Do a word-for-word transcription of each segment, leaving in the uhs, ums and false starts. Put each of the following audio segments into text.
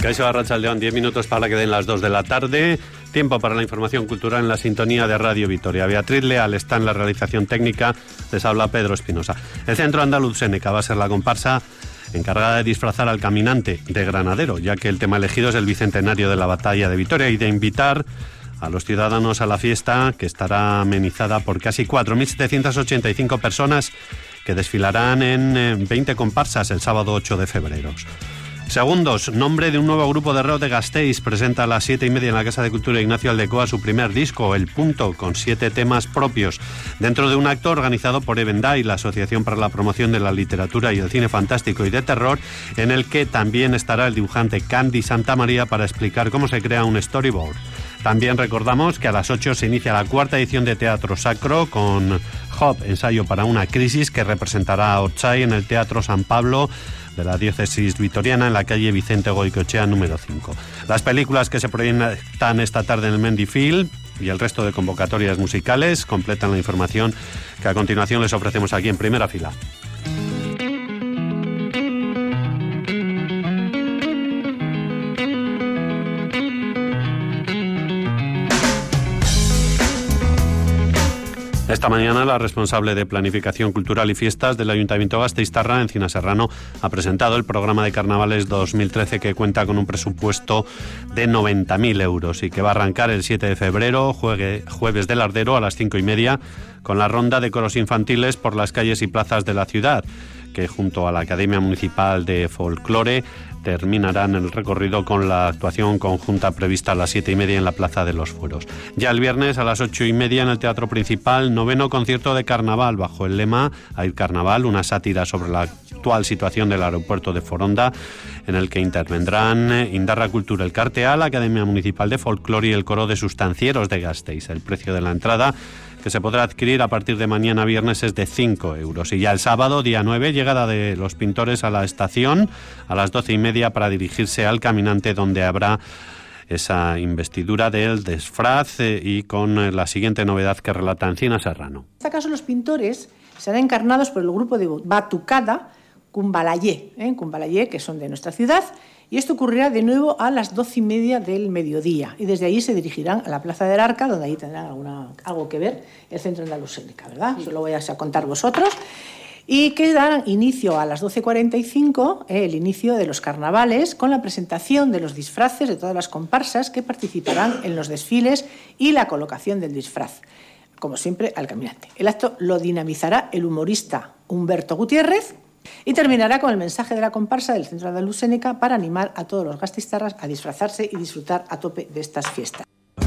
Caixo Arratsaldeón, diez minutos para que den las dos de la tarde. Tiempo para la información cultural en la sintonía de Radio Vitoria. Beatriz Leal está en la realización técnica. Les habla Pedro Espinosa. El Centro Andaluz Séneca va a ser la comparsa encargada de disfrazar al caminante de Granadero, ya que el tema elegido es el bicentenario de la batalla de Vitoria, y de invitar a los ciudadanos a la fiesta, que estará amenizada por casi cuatro mil setecientas ochenta y cinco personas que desfilarán en veinte comparsas el sábado ocho de febrero. Segundos, nombre de un nuevo grupo de rock de Gasteiz, presenta a las siete y media en la Casa de Cultura Ignacio Aldecoa su primer disco, El Punto, con siete temas propios, dentro de un acto organizado por Evendai, la Asociación para la Promoción de la Literatura y el Cine Fantástico y de Terror, en el que también estará el dibujante Candy Santamaría para explicar cómo se crea un storyboard. También recordamos que a las ocho se inicia la cuarta edición de Teatro Sacro con Hop, ensayo para una crisis, que representará a Otzai en el Teatro San Pablo de la diócesis vitoriana, en la calle Vicente Goicoechea número cinco. Las películas que se proyectan esta tarde en el Mendy Film y el resto de convocatorias musicales completan la información que a continuación les ofrecemos aquí en primera fila. Esta mañana la responsable de Planificación Cultural y Fiestas del Ayuntamiento Gasteiztarra, Encina Serrano, ha presentado el programa de Carnavales dos mil trece, que cuenta con un presupuesto de noventa mil euros y que va a arrancar el siete de febrero, juegue, jueves del Ardero, a las cinco y media, con la ronda de coros infantiles por las calles y plazas de la ciudad, que junto a la Academia Municipal de Folclore terminarán el recorrido con la actuación conjunta prevista a las siete y media en la Plaza de los Fueros. Ya el viernes a las ocho y media en el Teatro Principal, noveno concierto de carnaval bajo el lema Air Carnaval, una sátira sobre la actual situación del aeropuerto de Foronda, en el que intervendrán Indarra Cultura, el Cartea, la Academia Municipal de Folclore y el Coro de Sustancieros de Gasteiz. El precio de la entrada, que se podrá adquirir a partir de mañana viernes, es de cinco euros. Y ya el sábado, día nueve, llegada de los pintores a la estación a las doce y media para dirigirse al caminante, donde habrá esa investidura del disfraz eh, y con la siguiente novedad que relata Encina Serrano. En este caso, los pintores serán encarnados por el grupo de Batucada Cumbalayé, ¿eh? Cumbalayé, que son de nuestra ciudad. Y esto ocurrirá de nuevo a las doce y media del mediodía. Y desde ahí se dirigirán a la Plaza del Arca, donde ahí tendrán alguna, algo que ver el Centro Andaluz Séneca, ¿verdad? Sí. Eso lo voy a contar vosotros. Y que darán inicio a las doce cuarenta y cinco, eh, el inicio de los carnavales, con la presentación de los disfraces de todas las comparsas que participarán en los desfiles y la colocación del disfraz, como siempre, al caminante. El acto lo dinamizará el humorista Humberto Gutiérrez, y terminará con el mensaje de la comparsa del Centro Andaluz Séneca para animar a todos los gasteiztarras a disfrazarse y disfrutar a tope de estas fiestas.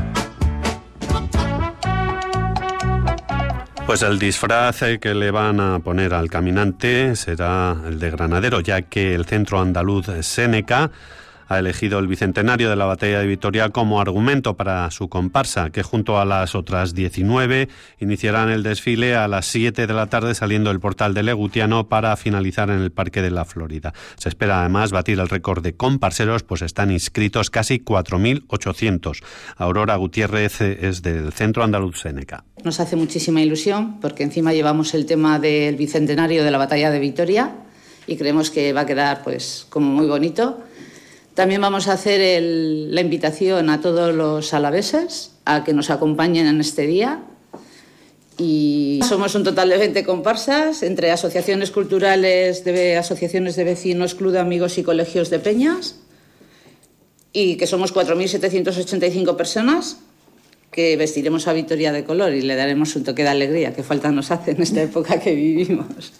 Pues el disfraz que le van a poner al caminante será el de Granadero, ya que el Centro Andaluz Séneca ha elegido el bicentenario de la batalla de Vitoria como argumento para su comparsa, que junto a las otras diecinueve iniciarán el desfile a las siete de la tarde saliendo del portal de Legutiano para finalizar en el Parque de la Florida. Se espera además batir el récord de comparseros, pues están inscritos casi cuatro mil ochocientos. Aurora Gutiérrez es del Centro Andaluz Séneca. Nos hace muchísima ilusión porque encima llevamos el tema del bicentenario de la batalla de Vitoria y creemos que va a quedar pues como muy bonito. También vamos a hacer el, la invitación a todos los alaveses a que nos acompañen en este día. Y somos un total de veinte comparsas, entre asociaciones culturales, de, asociaciones de vecinos, club de amigos y colegios de peñas. Y que somos cuatro mil setecientas ochenta y cinco personas que vestiremos a Vitoria de color y le daremos un toque de alegría que falta nos hace en esta época que vivimos.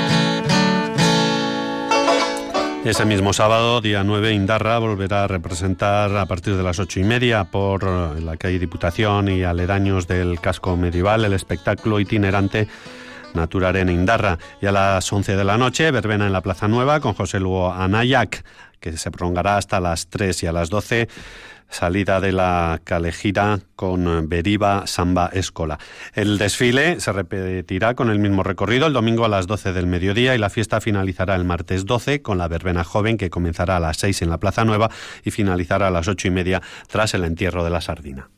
Ese mismo sábado, día nueve, Indarra volverá a representar a partir de las ocho y media por la calle Diputación y aledaños del casco medieval el espectáculo itinerante Naturarena Indarra. Y a las once de la noche, verbena en la Plaza Nueva con José Lugo Anayac, que se prolongará hasta las tres, y a las doce salida de la Calejira con Beriba Samba Escola. El desfile se repetirá con el mismo recorrido el domingo a las doce del mediodía y la fiesta finalizará el martes doce con la verbena joven, que comenzará a las seis en la Plaza Nueva y finalizará a las ocho y media tras el entierro de la sardina.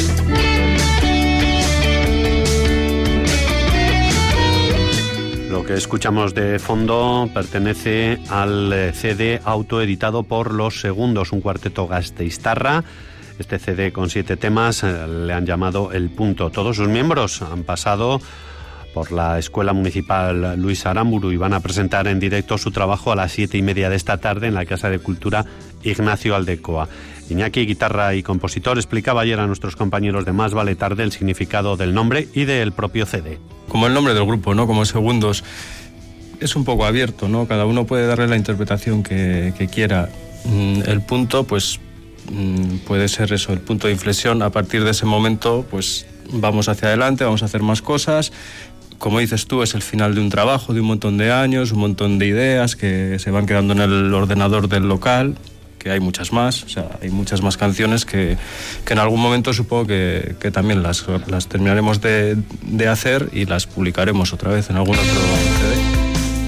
que escuchamos de fondo pertenece al C D autoeditado por Los Segundos, un cuarteto gasteiztarra. Este C D con siete temas le han llamado El Punto. Todos sus miembros han pasado por la Escuela Municipal Luis Aramburu y van a presentar en directo su trabajo a las siete y media de esta tarde en la Casa de Cultura Ignacio Aldecoa. Iñaki, guitarra y compositor, explicaba ayer a nuestros compañeros de Más Vale Tarde el significado del nombre y del propio C D. Como el nombre del grupo, ¿no? Como Segundos, es un poco abierto, ¿no? Cada uno puede darle la interpretación que, que quiera. El punto, pues, puede ser eso, el punto de inflexión. A partir de ese momento, pues, vamos hacia adelante, vamos a hacer más cosas. Como dices tú, es el final de un trabajo, de un montón de años, un montón de ideas que se van quedando en el ordenador del local, que hay muchas más, o sea, hay muchas más canciones que, que en algún momento supongo que, que también las, las terminaremos de, de hacer y las publicaremos otra vez en algún otro C D.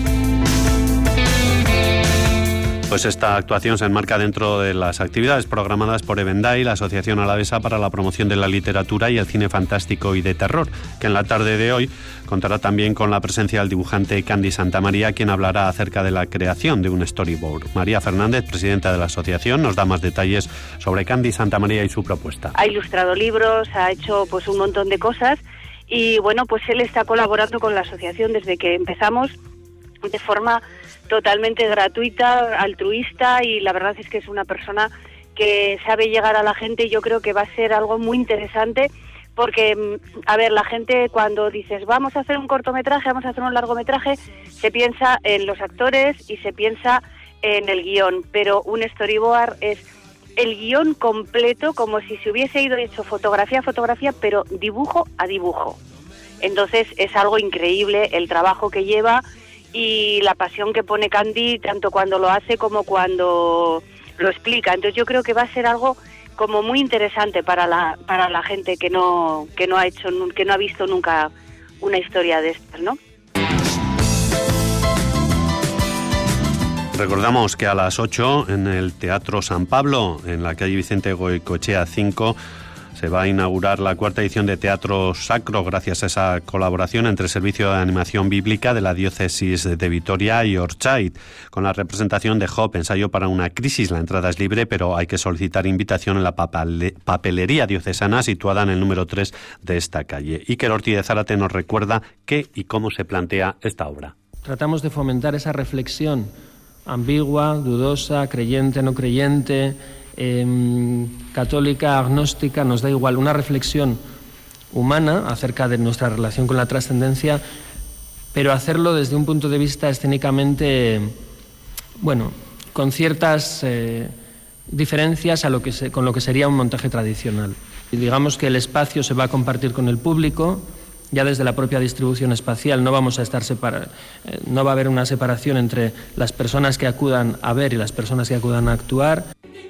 Pues esta actuación se enmarca dentro de las actividades programadas por Evenday, la Asociación Alavesa para la Promoción de la Literatura y el Cine Fantástico y de Terror, que en la tarde de hoy contará también con la presencia del dibujante Candy Santamaría, quien hablará acerca de la creación de un storyboard. María Fernández, presidenta de la asociación, nos da más detalles sobre Candy Santamaría y su propuesta. Ha ilustrado libros, ha hecho pues un montón de cosas y bueno, pues él está colaborando con la asociación desde que empezamos de forma totalmente gratuita, altruista, y la verdad es que es una persona que sabe llegar a la gente y yo creo que va a ser algo muy interesante porque, a ver, la gente cuando dices vamos a hacer un cortometraje, vamos a hacer un largometraje, se piensa en los actores y se piensa en el guión, pero un storyboard es el guión completo como si se hubiese ido hecho fotografía a fotografía, pero dibujo a dibujo. Entonces es algo increíble el trabajo que lleva y la pasión que pone Candy, tanto cuando lo hace como cuando lo explica. Entonces yo creo que va a ser algo como muy interesante para la para la gente que no que no ha hecho que no ha visto nunca una historia de estas, ¿no? Recordamos que a las ocho en el Teatro San Pablo, en la calle Vicente Goicoechea cinco, se va a inaugurar la cuarta edición de Teatro Sacro gracias a esa colaboración entre el Servicio de Animación Bíblica de la Diócesis de Vitoria y Orchait, con la representación de Job, ensayo para una crisis. La entrada es libre, pero hay que solicitar invitación en la papale- papelería diocesana situada en el número tres de esta calle. Iker Ortiz de Zárate nos recuerda qué y cómo se plantea esta obra. Tratamos de fomentar esa reflexión ambigua, dudosa, creyente, no creyente, Eh, católica, agnóstica, nos da igual, una reflexión humana acerca de nuestra relación con la trascendencia, pero hacerlo desde un punto de vista escénicamente, bueno, con ciertas eh, diferencias a lo que se, con lo que sería un montaje tradicional. Y digamos que el espacio se va a compartir con el público, ya desde la propia distribución espacial no vamos a estar separa- eh, no va a haber una separación entre las personas que acudan a ver y las personas que acudan a actuar.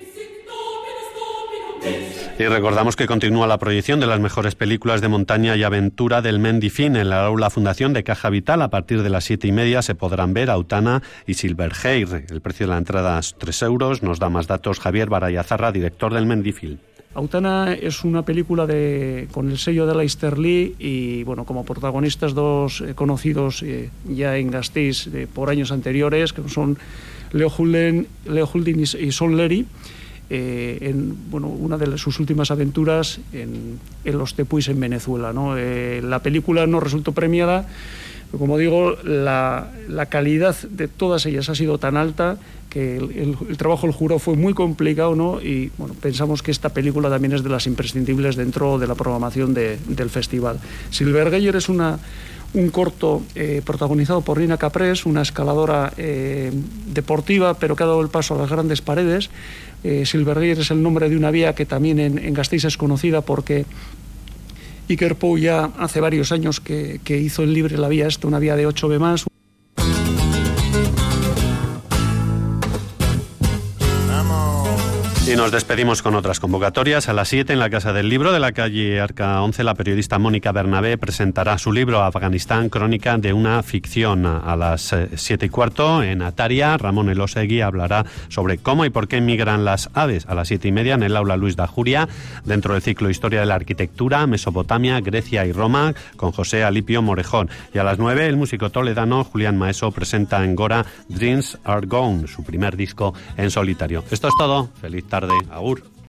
Y recordamos que continúa la proyección de las mejores películas de montaña y aventura del Mendifín en la aula Fundación de Caja Vital. A partir de las siete y media se podrán ver Autana y Silverhair. El precio de la entrada es tres euros. Nos da más datos Javier Barayazarra, director del Mendifín. Autana es una película de, con el sello de Leicester Lee y bueno, como protagonistas dos eh, conocidos eh, ya en Gasteiz eh, por años anteriores, que son Leo Huldin, Leo Huldin y, y Son Lery. Eh, en bueno, una de sus últimas aventuras en, en los tepuis en Venezuela, ¿no? Eh, la película no resultó premiada, pero como digo, la, la calidad de todas ellas ha sido tan alta que el, el, el trabajo del jurado fue muy complicado, ¿no? Y bueno, pensamos que esta película también es de las imprescindibles dentro de la programación de, del festival. Silverhair es una un corto eh, protagonizado por Nina Caprés, una escaladora eh, deportiva, pero que ha dado el paso a las grandes paredes. Eh, Silverhair es el nombre de una vía que también en, en Gasteiz es conocida porque Iker Pou ya hace varios años que, que hizo en libre la vía esta, una vía de ocho B más. Y nos despedimos con otras convocatorias. A las siete en la Casa del Libro de la calle Arca once, la periodista Mónica Bernabé presentará su libro Afganistán, crónica de una ficción. A las siete y cuarto en Ataria, Ramón Elosegui hablará sobre cómo y por qué migran las aves. A las siete y media en el aula Luis da Juria, dentro del ciclo Historia de la Arquitectura, Mesopotamia, Grecia y Roma, con José Alipio Morejón. Y a las nueve el músico toledano Julián Maeso presenta en Gora Dreams Are Gone, su primer disco en solitario. Esto es todo. Feliz tarde. Agur.